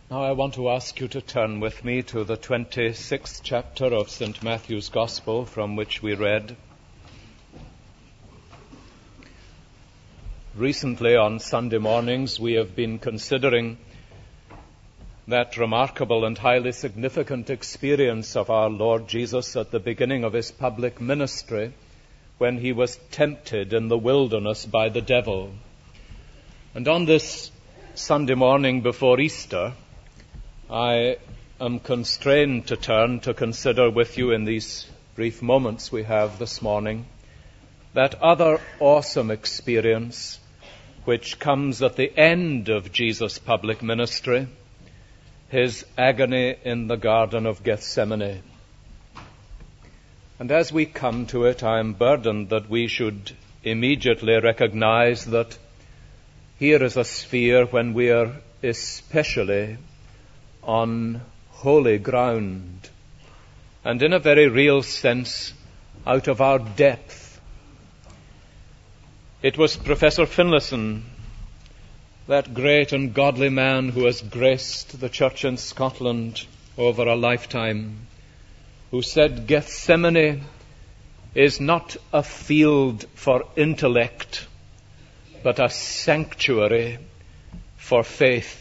Now I want to ask you to turn with me to the 26th chapter of St. Matthew's Gospel, from which we read. Recently on Sunday mornings we have been considering that remarkable and highly significant experience of our Lord Jesus at the beginning of his public ministry, when he was tempted in the wilderness by the devil. And on this Sunday morning before Easter, I am constrained to turn to consider with you in these brief moments we have this morning that other awesome experience which comes at the end of Jesus' public ministry, his agony in the Garden of Gethsemane. And as we come to it, I am burdened that we should immediately recognize that here is a sphere when we are especially on holy ground, and in a very real sense, out of our depth. It was Professor Finlayson, that great and godly man who has graced the church in Scotland over a lifetime, who said Gethsemane is not a field for intellect, but a sanctuary for faith.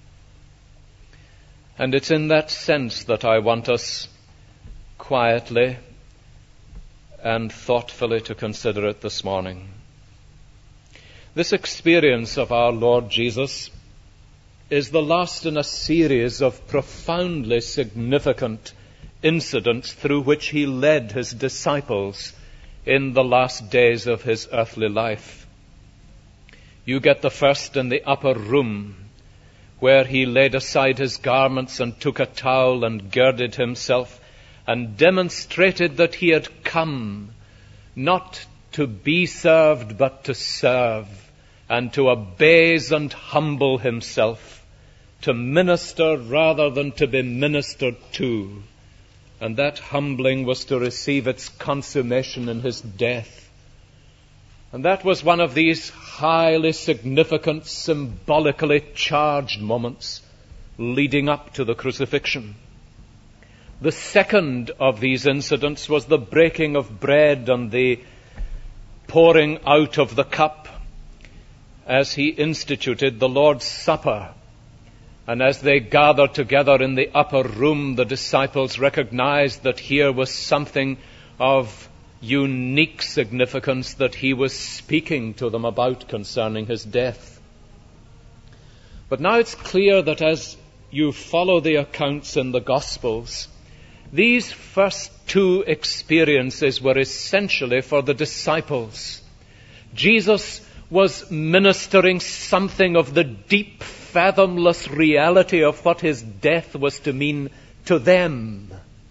And it's in that sense that I want us quietly and thoughtfully to consider it this morning. This experience of our Lord Jesus is the last in a series of profoundly significant incidents through which he led his disciples in the last days of his earthly life. You get the first in the upper room, where he laid aside his garments and took a towel and girded himself and demonstrated that he had come not to be served but to serve, and to abase and humble himself, to minister rather than to be ministered to. And that humbling was to receive its consummation in his death. And that was one of these highly significant, symbolically charged moments leading up to the crucifixion. The second of these incidents was the breaking of bread and the pouring out of the cup as he instituted the Lord's Supper. And as they gathered together in the upper room, the disciples recognized that here was something of unique significance that he was speaking to them about concerning his death. But now it's clear that as you follow the accounts in the Gospels, these first two experiences were essentially for the disciples. Jesus was ministering something of the deep, fathomless reality of what his death was to mean to them.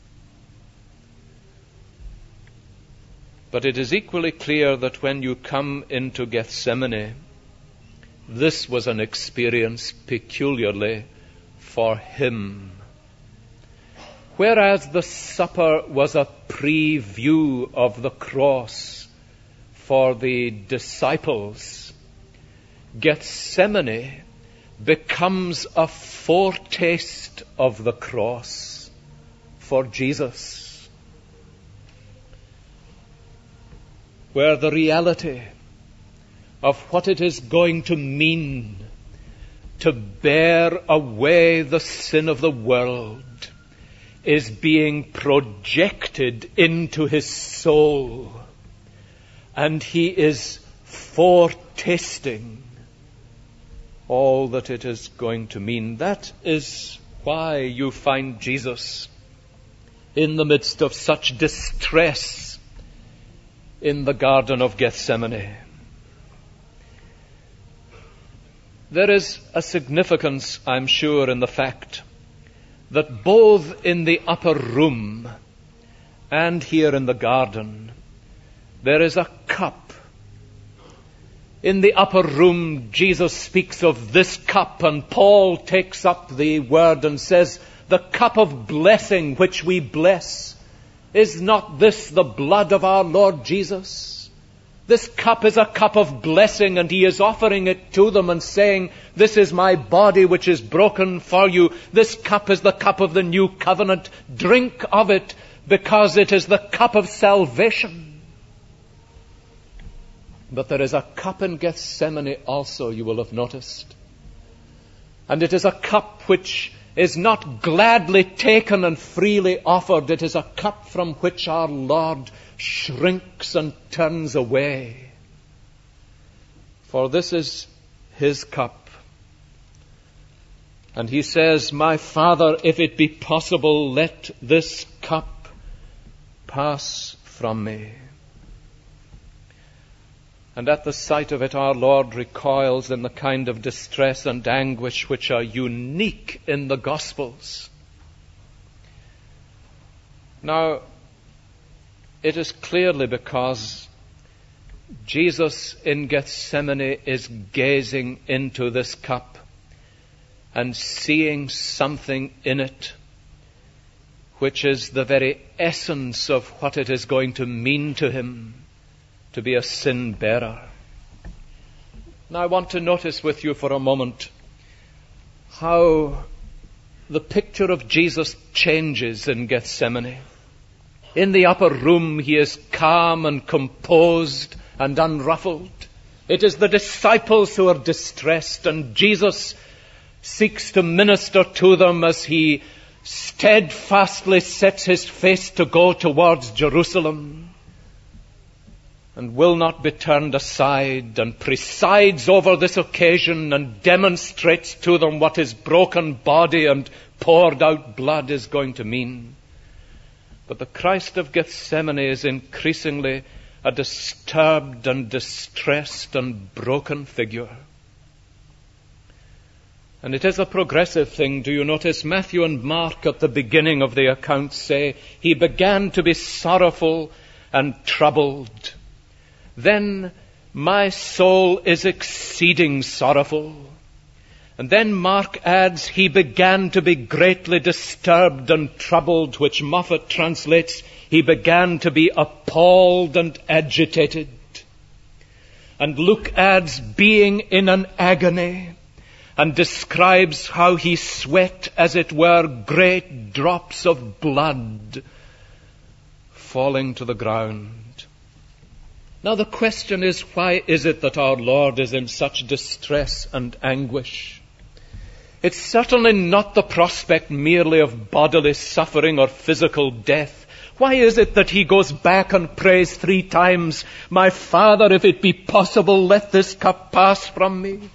But it is equally clear that when you come into Gethsemane, this was an experience peculiarly for him. Whereas the supper was a preview of the cross for the disciples, Gethsemane becomes a foretaste of the cross for Jesus, where the reality of what it is going to mean to bear away the sin of the world is being projected into his soul, and he is foretasting all that it is going to mean. That is why you find Jesus in the midst of such distress in the Garden of Gethsemane. There is a significance, I'm sure, in the fact that both in the upper room and here in the garden, there is a cup. In the upper room, Jesus speaks of this cup, and Paul takes up the word and says, the cup of blessing which we bless, is not this the blood of our Lord Jesus? This cup is a cup of blessing, and he is offering it to them and saying, this is my body which is broken for you. This cup is the cup of the new covenant. Drink of it, because it is the cup of salvation. But there is a cup in Gethsemane also, you will have noticed. And it is a cup which is not gladly taken and freely offered. It is a cup from which our Lord shrinks and turns away. For this is his cup. And he says, my Father, if it be possible, let this cup pass from me. And at the sight of it, our Lord recoils in the kind of distress and anguish which are unique in the Gospels. Now, it is clearly because Jesus in Gethsemane is gazing into this cup and seeing something in it which is the very essence of what it is going to mean to him to be a sin bearer. Now I want to notice with you for a moment how the picture of Jesus changes in Gethsemane. In the upper room he is calm and composed and unruffled. It is the disciples who are distressed, and Jesus seeks to minister to them as he steadfastly sets his face to go towards Jerusalem, and will not be turned aside, and presides over this occasion and demonstrates to them what his broken body and poured out blood is going to mean. But the Christ of Gethsemane is increasingly a disturbed and distressed and broken figure. And it is a progressive thing. Do you notice Matthew and Mark at the beginning of the account say, he began to be sorrowful and troubled. Then my soul is exceeding sorrowful. And then Mark adds, he began to be greatly disturbed and troubled, which Moffat translates, he began to be appalled and agitated. And Luke adds, being in an agony, and describes how he sweat as it were great drops of blood falling to the ground. Now the question is, why is it that our Lord is in such distress and anguish? It's certainly not the prospect merely of bodily suffering or physical death. Why is it that he goes back and prays 3 times, my Father, if it be possible, let this cup pass from me?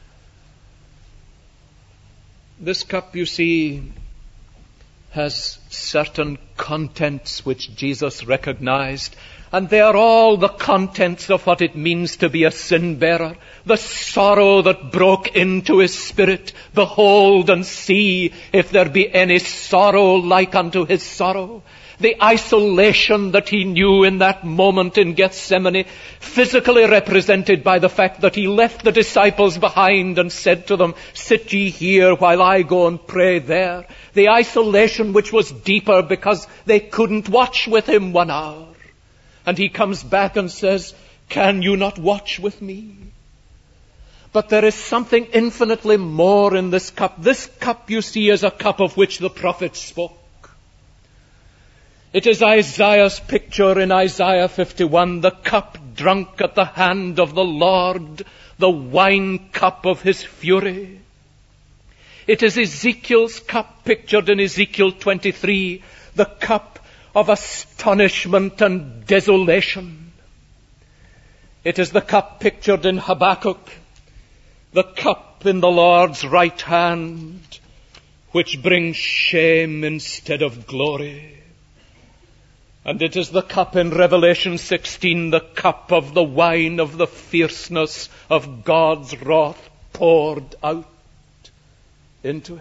This cup, you see, has certain contents which Jesus recognized, and they are all the contents of what it means to be a sin bearer. The sorrow that broke into his spirit. Behold and see if there be any sorrow like unto his sorrow. The isolation that he knew in that moment in Gethsemane, physically represented by the fact that he left the disciples behind and said to them, sit ye here while I go and pray there. The isolation which was deeper because they couldn't watch with him 1 hour. And he comes back and says, can you not watch with me? But there is something infinitely more in this cup. This cup, you see, is a cup of which the prophet spoke. It is Isaiah's picture in Isaiah 51, the cup drunk at the hand of the Lord, the wine cup of his fury. It is Ezekiel's cup pictured in Ezekiel 23, the cup of astonishment and desolation. It is the cup pictured in Habakkuk, the cup in the Lord's right hand, which brings shame instead of glory. And it is the cup in Revelation 16, the cup of the wine of the fierceness of God's wrath poured out into it.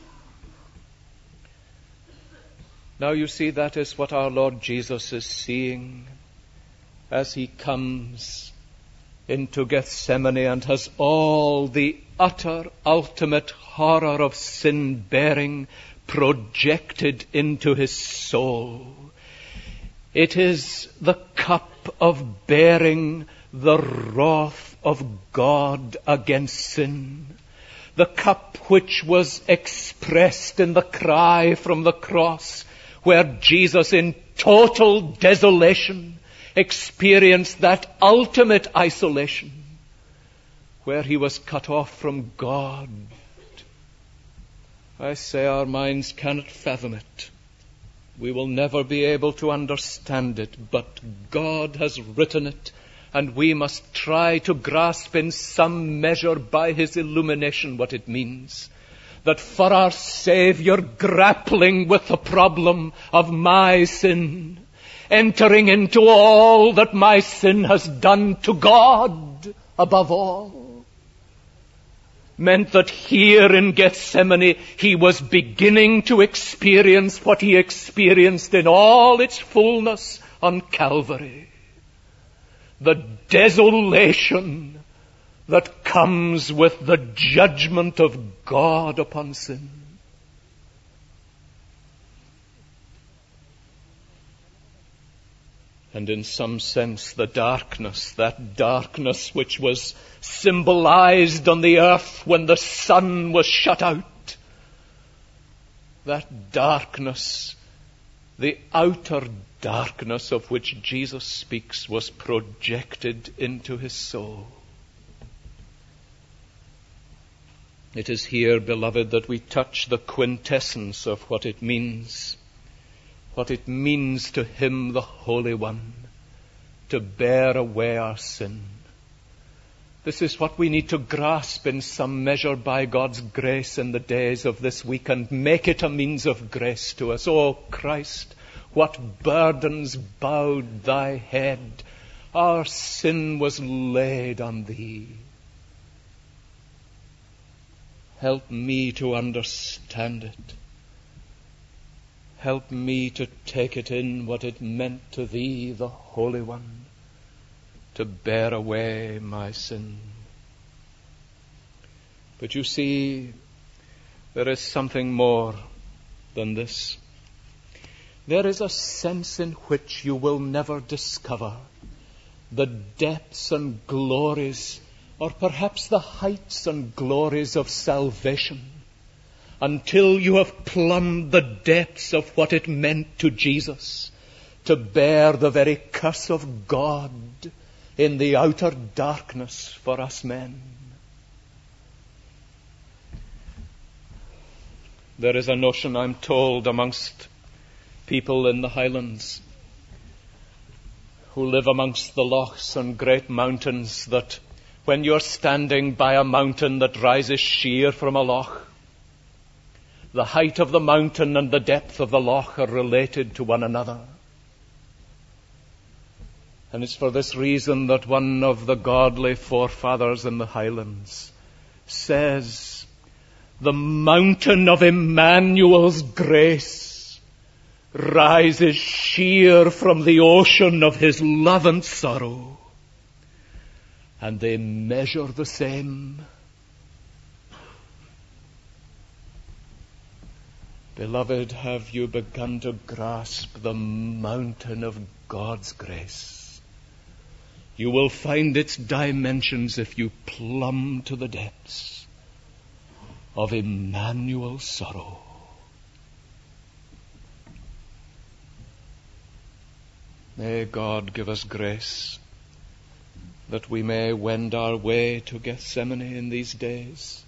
Now you see, that is what our Lord Jesus is seeing as he comes into Gethsemane and has all the utter, ultimate horror of sin bearing projected into his soul. It is the cup of bearing the wrath of God against sin, the cup which was expressed in the cry from the cross, where Jesus in total desolation experienced that ultimate isolation, where he was cut off from God. I say our minds cannot fathom it. We will never be able to understand it, but God has written it, and we must try to grasp in some measure by his illumination what it means. That for our Savior grappling with the problem of my sin, entering into all that my sin has done to God above all, meant that here in Gethsemane he was beginning to experience what he experienced in all its fullness on Calvary. The desolation that comes with the judgment of God upon sin. And in some sense the darkness, that darkness which was symbolized on the earth when the sun was shut out, that darkness, the outer darkness of which Jesus speaks, was projected into his soul. It is here, beloved, that we touch the quintessence of what it means to him, the Holy One, to bear away our sin. This is what we need to grasp in some measure by God's grace in the days of this week and make it a means of grace to us. O Christ, what burdens bowed thy head. Our sin was laid on thee. Help me to understand it. Help me to take it in what it meant to thee, the Holy One, to bear away my sin. But you see, there is something more than this. There is a sense in which you will never discover the depths and glories, or perhaps the heights and glories of salvation, until you have plumbed the depths of what it meant to Jesus to bear the very curse of God in the outer darkness for us men. There is a notion, I'm told, amongst people in the Highlands who live amongst the lochs and great mountains, that when you're standing by a mountain that rises sheer from a loch, the height of the mountain and the depth of the loch are related to one another. And it's for this reason that one of the godly forefathers in the Highlands says, the mountain of Emmanuel's grace rises sheer from the ocean of his love and sorrow, and they measure the same. Beloved, have you begun to grasp the mountain of God's grace? You will find its dimensions if you plumb to the depths of Emmanuel's sorrow. May God give us grace that we may wend our way to Gethsemane in these days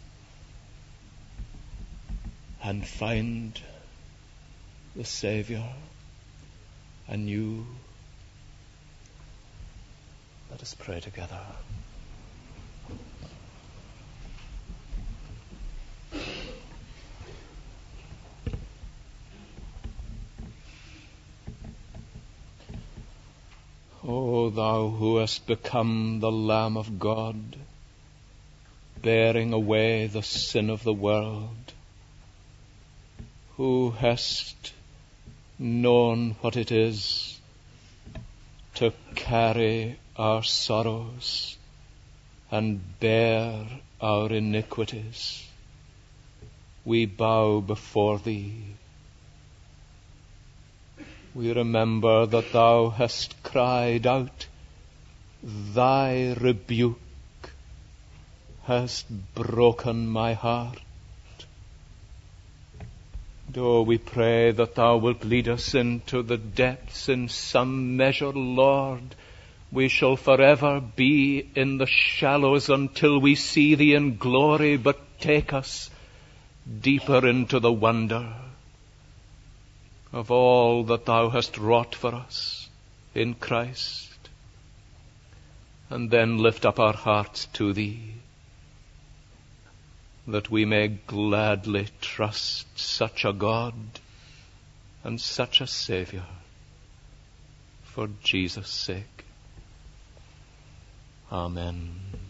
and find the Savior anew. Let us pray together. O thou who hast become the Lamb of God, bearing away the sin of the world, who hast known what it is to carry our sorrows and bear our iniquities, we bow before thee. We remember that thou hast cried out thy rebuke hast broken my heart. And oh, we pray that thou wilt lead us into the depths in some measure, Lord. We shall forever be in the shallows until we see thee in glory, but take us deeper into the wonder of all that thou hast wrought for us in Christ. And then lift up our hearts to thee, that we may gladly trust such a God and such a Saviour for Jesus' sake. Amen.